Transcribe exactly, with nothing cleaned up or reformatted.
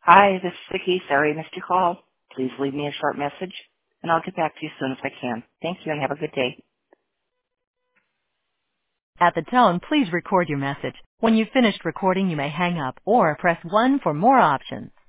Hi, this is Vicki. Sorry I missed your call. Please leave me a short message, and I'll get back to you as soon as I can. Thank you, and have a good day. At the tone, please record your message. When you've finished recording, you may hang up or press one for more options.